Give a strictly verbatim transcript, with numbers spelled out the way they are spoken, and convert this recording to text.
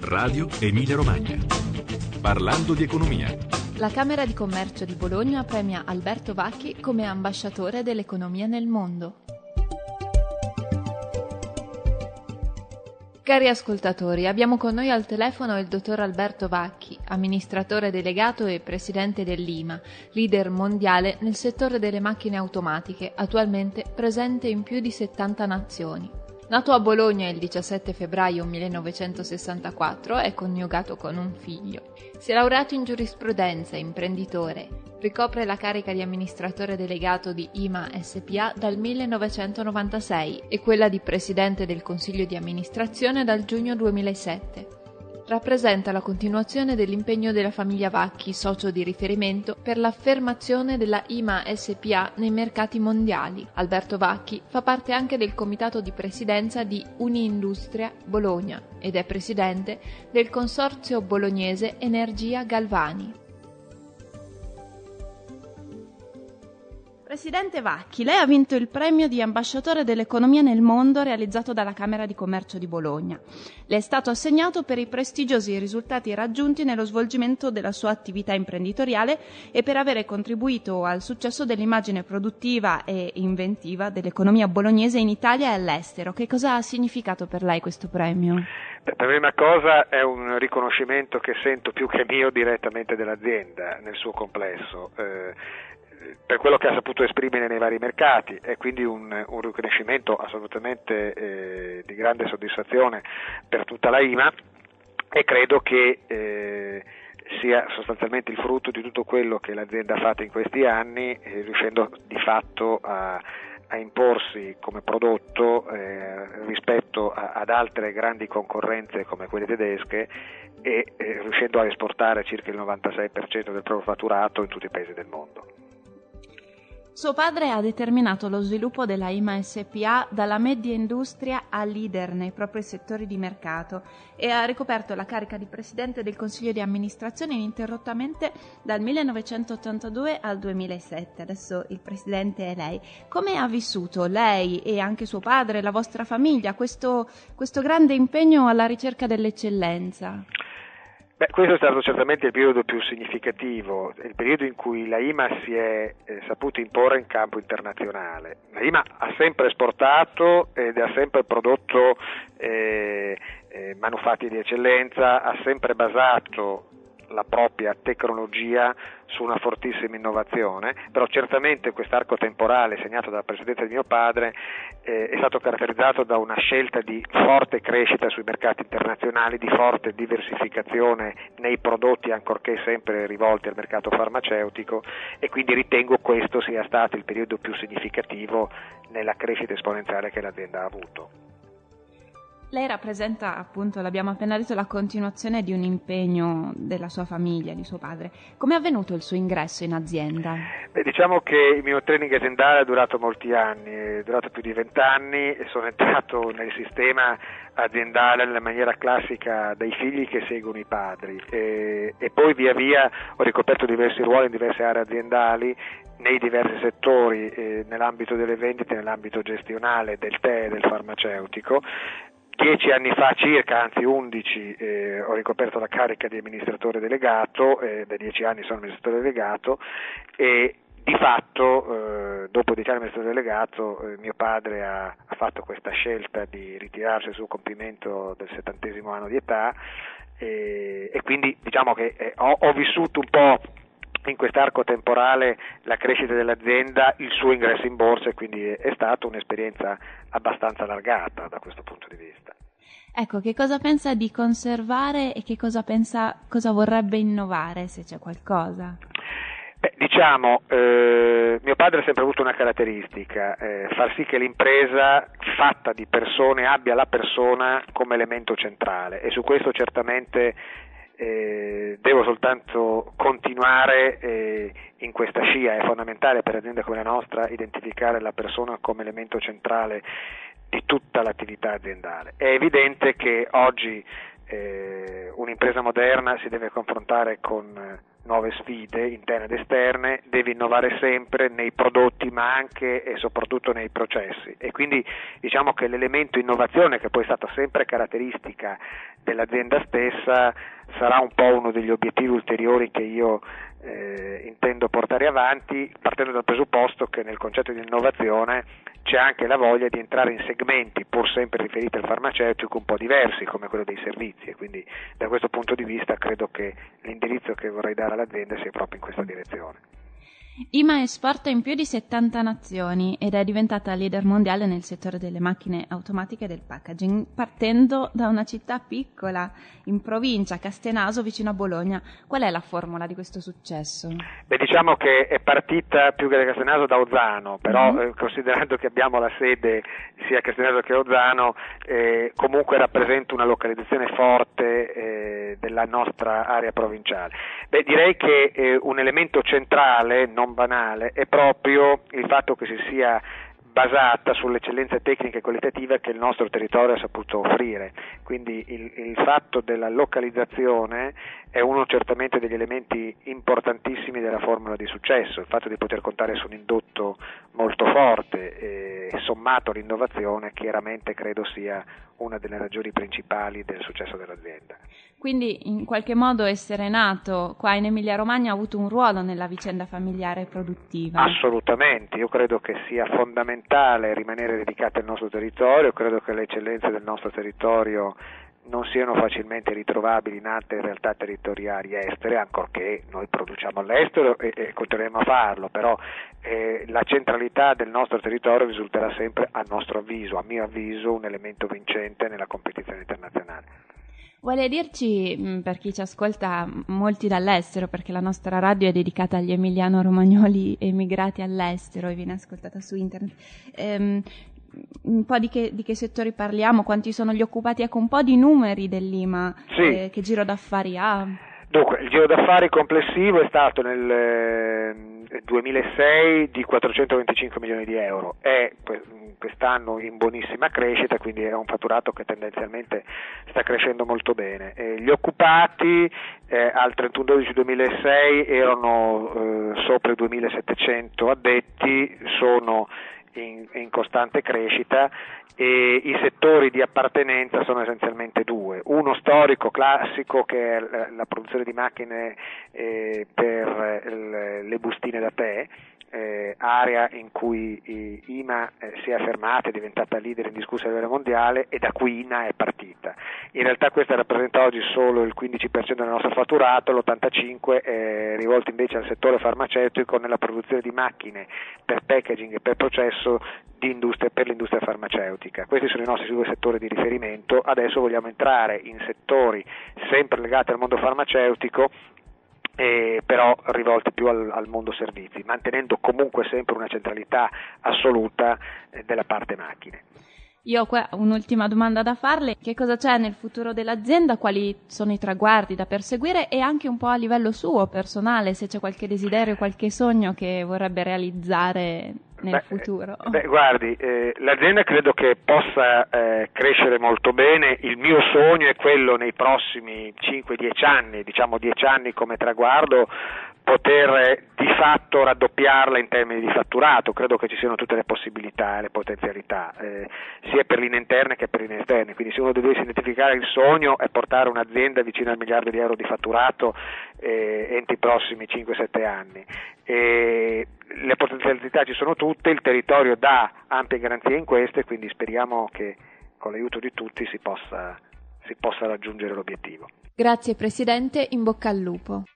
Radio Emilia Romagna. Parlando di economia. La Camera di Commercio di Bologna premia Alberto Vacchi come ambasciatore dell'economia nel mondo. Cari ascoltatori, abbiamo con noi al telefono il dottor Alberto Vacchi, amministratore delegato e presidente dell'I M A, leader mondiale nel settore delle macchine automatiche, attualmente presente in più di settanta nazioni. Nato a Bologna il diciassette febbraio millenovecentosessantaquattro, è coniugato con un figlio. Si è laureato in giurisprudenza, imprenditore. Ricopre la carica di amministratore delegato di I M A S P A dal millenovecentonovantasei e quella di presidente del Consiglio di amministrazione dal giugno duemilasette. Rappresenta la continuazione dell'impegno della famiglia Vacchi, socio di riferimento per l'affermazione della I M A S P A nei mercati mondiali. Alberto Vacchi fa parte anche del comitato di presidenza di Uniindustria Bologna ed è presidente del consorzio bolognese Energia Galvani. Presidente Vacchi, lei ha vinto il premio di ambasciatore dell'economia nel mondo realizzato dalla Camera di Commercio di Bologna. Le è stato assegnato per i prestigiosi risultati raggiunti nello svolgimento della sua attività imprenditoriale e per avere contribuito al successo dell'immagine produttiva e inventiva dell'economia bolognese in Italia e all'estero. Che cosa ha significato per lei questo premio? Beh, per me una cosa è un riconoscimento che sento più che mio direttamente dell'azienda nel suo complesso. Eh, per quello che ha saputo esprimere nei vari mercati, è quindi un, un riconoscimento assolutamente eh, di grande soddisfazione per tutta la I M A e credo che eh, sia sostanzialmente il frutto di tutto quello che l'azienda ha fatto in questi anni, eh, riuscendo di fatto a, a imporsi come prodotto eh, rispetto a, ad altre grandi concorrenze come quelle tedesche e eh, riuscendo a esportare circa il novantasei per cento del proprio fatturato in tutti i paesi del mondo. Suo padre ha determinato lo sviluppo della I M A S P A dalla media industria a leader nei propri settori di mercato e ha ricoperto la carica di presidente del Consiglio di amministrazione ininterrottamente dal millenovecentottantadue al duemilasette. Adesso il presidente è lei. Come ha vissuto lei e anche suo padre, la vostra famiglia, questo, questo grande impegno alla ricerca dell'eccellenza? Beh, questo è stato certamente il periodo più significativo, il periodo in cui la I M A si è eh, saputa imporre in campo internazionale. La I M A ha sempre esportato ed ha sempre prodotto eh, eh, manufatti di eccellenza, ha sempre basato la propria tecnologia su una fortissima innovazione, però certamente quest'arco temporale segnato dalla presidenza di mio padre eh, è stato caratterizzato da una scelta di forte crescita sui mercati internazionali, di forte diversificazione nei prodotti ancorché sempre rivolti al mercato farmaceutico e quindi ritengo questo sia stato il periodo più significativo nella crescita esponenziale che l'azienda ha avuto. Lei rappresenta, appunto, l'abbiamo appena detto, la continuazione di un impegno della sua famiglia, di suo padre. Come è avvenuto il suo ingresso in azienda? Beh, diciamo che il mio training aziendale è durato molti anni, è durato più di vent'anni e sono entrato nel sistema aziendale nella maniera classica dei figli che seguono i padri e, e poi via via ho ricoperto diversi ruoli in diverse aree aziendali nei diversi settori, eh, nell'ambito delle vendite, nell'ambito gestionale, del tè e del farmaceutico. Dieci anni fa circa, anzi undici, eh, ho ricoperto la carica di amministratore delegato, eh, da dieci anni sono amministratore delegato e di fatto eh, dopo dieci anni di amministratore delegato eh, mio padre ha, ha fatto questa scelta di ritirarsi al suo compimento del settantesimo anno di età e, e quindi diciamo che eh, ho, ho vissuto un po' in quest'arco temporale la crescita dell'azienda, il suo ingresso in borsa e quindi è stata un'esperienza abbastanza allargata da questo punto di vista. Ecco, che cosa pensa di conservare e che cosa pensa, cosa vorrebbe innovare, se c'è qualcosa? Beh, diciamo, eh, mio padre ha sempre avuto una caratteristica, eh, far sì che l'impresa fatta di persone abbia la persona come elemento centrale e su questo certamente Eh, devo soltanto continuare eh, in questa scia. È fondamentale per aziende come la nostra identificare la persona come elemento centrale di tutta l'attività aziendale. È evidente che oggi eh, un'impresa moderna si deve confrontare con nuove sfide interne ed esterne, deve innovare sempre nei prodotti ma anche e soprattutto nei processi, e quindi diciamo che l'elemento innovazione, che poi è stata sempre caratteristica dell'azienda stessa, sarà un po' uno degli obiettivi ulteriori che io eh, intendo portare avanti, partendo dal presupposto che nel concetto di innovazione c'è anche la voglia di entrare in segmenti pur sempre riferiti al farmaceutico un po' diversi, come quello dei servizi, e quindi da questo punto di vista credo che l'indirizzo che vorrei dare all'azienda sia proprio in questa direzione. I M A esporta in più di settanta nazioni ed è diventata leader mondiale nel settore delle macchine automatiche e del packaging, partendo da una città piccola in provincia, Castenaso, vicino a Bologna. Qual è la formula di questo successo? Beh, diciamo che è partita più che da Castenaso da Ozzano, però Mm-hmm. eh, considerando che abbiamo la sede sia a Castenaso che a Ozzano, eh, comunque rappresenta una localizzazione forte eh, della nostra area provinciale. Beh, direi che eh, un elemento centrale, non banale, è proprio il fatto che si sia basata sulle eccellenze tecniche e qualitative che il nostro territorio ha saputo offrire, quindi il, il fatto della localizzazione è uno certamente degli elementi importantissimi della formula di successo, il fatto di poter contare su un indotto molto forte e sommato all'innovazione chiaramente credo sia una delle ragioni principali del successo dell'azienda. Quindi in qualche modo essere nato qua in Emilia-Romagna ha avuto un ruolo nella vicenda familiare e produttiva? Assolutamente, io credo che sia fondamentale rimanere dedicati al nostro territorio, credo che le eccellenze del nostro territorio non siano facilmente ritrovabili in altre realtà territoriali estere, ancorché noi produciamo all'estero e, e continueremo a farlo, però eh, la centralità del nostro territorio risulterà sempre, a nostro avviso, a mio avviso, un elemento vincente nella competizione internazionale. Vuole dirci, per chi ci ascolta, molti dall'estero, perché la nostra radio è dedicata agli emiliano-romagnoli emigrati all'estero e viene ascoltata su internet, ehm, un po' di che, di che settori parliamo, quanti sono gli occupati, ecco un po' di numeri dell'I M A, sì. eh, che giro d'affari ha? Dunque, il giro d'affari complessivo è stato nel eh, duemilasei di quattrocentoventicinque milioni di euro, è quest'anno in buonissima crescita, quindi è un fatturato che tendenzialmente sta crescendo molto bene. Eh, gli occupati eh, al trentuno dodici duemilasei erano eh, sopra i duemilasettecento addetti, sono In, in costante crescita, e i settori di appartenenza sono essenzialmente due: uno storico classico che è la, la produzione di macchine eh, per il, le bustine da tè, eh, area in cui I M A eh, si è affermata, è diventata leader indiscussa a livello mondiale, e da cui I N A è partita. In realtà questa rappresenta oggi solo il quindici per cento del nostro fatturato, l'ottantacinque per cento è rivolto invece al settore farmaceutico nella produzione di macchine per packaging e per processo di industria, per l'industria farmaceutica. Questi sono i nostri due settori di riferimento. Adesso vogliamo entrare in settori sempre legati al mondo farmaceutico, Eh, però rivolti più al, al mondo servizi, mantenendo comunque sempre una centralità assoluta eh, della parte macchine. Io ho qua un'ultima domanda da farle: che cosa c'è nel futuro dell'azienda, quali sono i traguardi da perseguire, e anche un po' a livello suo personale, se c'è qualche desiderio, qualche sogno che vorrebbe realizzare nel beh, futuro. Beh, guardi, eh, l'azienda credo che possa eh, crescere molto bene. Il mio sogno è quello nei prossimi cinque dieci anni, diciamo dieci anni come traguardo, poter di fatto raddoppiarla in termini di fatturato. Credo che ci siano tutte le possibilità e le potenzialità, eh, sia per linee interne che per linee esterne, quindi se uno dovesse identificare il sogno è portare un'azienda vicino al miliardo di euro di fatturato eh, entro i prossimi cinque sette anni. E le potenzialità ci sono tutte, il territorio dà ampie garanzie in queste, quindi speriamo che con l'aiuto di tutti si possa, si possa raggiungere l'obiettivo. Grazie Presidente, in bocca al lupo.